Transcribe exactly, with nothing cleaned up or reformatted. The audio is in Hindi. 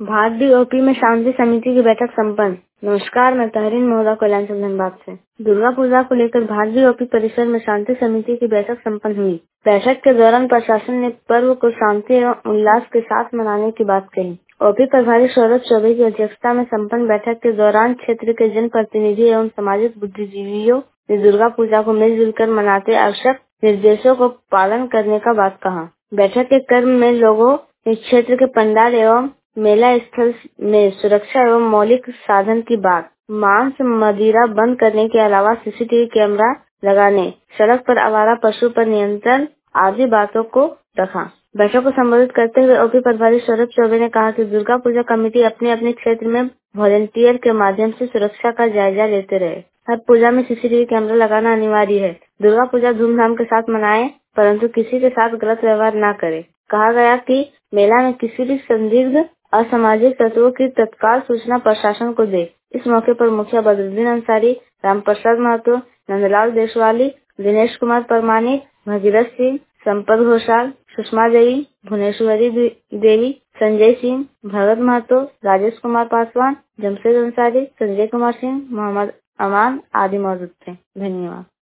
भारतीय ओपी में शांति समिति की बैठक संपन्न। नमस्कार, मैं तहरीन मोहल्ला कल्याण से धनबाद से। दुर्गा पूजा को लेकर भारतीय ओपी परिसर में शांति समिति की बैठक संपन्न हुई। बैठक के दौरान प्रशासन ने पर्व को शांति एवं उल्लास के साथ मनाने की बात कही। ओपी प्रभारी सौरभ चौबे की अध्यक्षता में संपन्न बैठक के दौरान क्षेत्र के जनप्रतिनिधि एवं सामाजिक बुद्धिजीवियों ने दुर्गा पूजा को मिलजुल कर मनाते आवश्यक निर्देशों को पालन करने का बात कहा। बैठक के क्रम में लोगों ने क्षेत्र के पंडाल एवं मेला स्थल में सुरक्षा एवं मौलिक साधन की बात, मांस मदिरा बंद करने के अलावा सीसीटीवी कैमरा लगाने, सड़क पर आवारा पशु पर नियंत्रण आदि बातों को रखा। बैठक को संबोधित करते हुए ओपी प्रभारी सौरभ चौबे ने कहा कि दुर्गा पूजा कमेटी अपने अपने क्षेत्र में वॉलंटियर के माध्यम से सुरक्षा का जायजा लेते रहे। हर पूजा में सीसीटीवी कैमरा लगाना अनिवार्य है। दुर्गा पूजा धूमधाम के साथ मनाएं, परंतु किसी के साथ गलत व्यवहार न करें। कहा गया कि मेला में किसी भी संदिग्ध असामाजिक तत्वों की तत्काल सूचना प्रशासन को दे। इस मौके पर मुखिया बदरुद्दीन अंसारी, रामप्रसाद महतो, नंदलाल देशवाली, दिनेश कुमार परमानिक, भगीरथ सिंह, संपत घोषाल, सुषमा देवी, भुवनेश्वरी देवी, संजय सिंह, भगत महतो, राजेश कुमार पासवान, जमशेद अंसारी, संजय कुमार सिंह, मोहम्मद अमान आदि मौजूद थे। धन्यवाद।